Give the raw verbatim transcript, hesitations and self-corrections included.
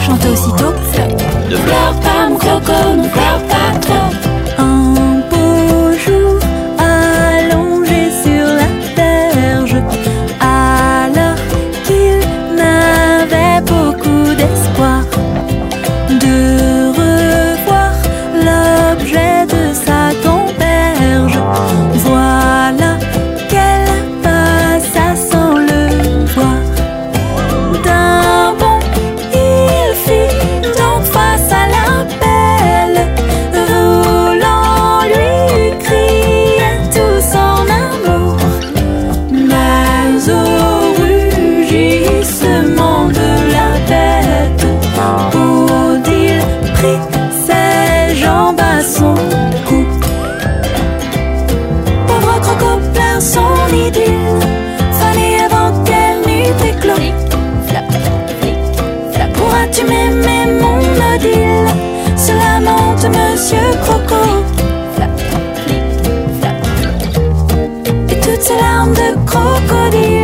chanta aussitôt: ne pleure pas mon coco, ne pleure pas trop. Un beau jour, allongé sur la berge, alors qu'il n'avait beaucoup d'espoir de revoir l'objet de sa gamberge, voilà qu'elle passa sans le voir. D'un bond, il fit donc face à la belle, voulant lui crier tout son amour. Mais au rugissement de la bête, Odile prit ses jambes à son cou. Pauvre Croco pleure son idylle, fallait avant qu'elle n'eût éclos. Pourras-tu m'aimer mon Odile? Se lamente Monsieur Croco. Et toutes ces larmes de crocodile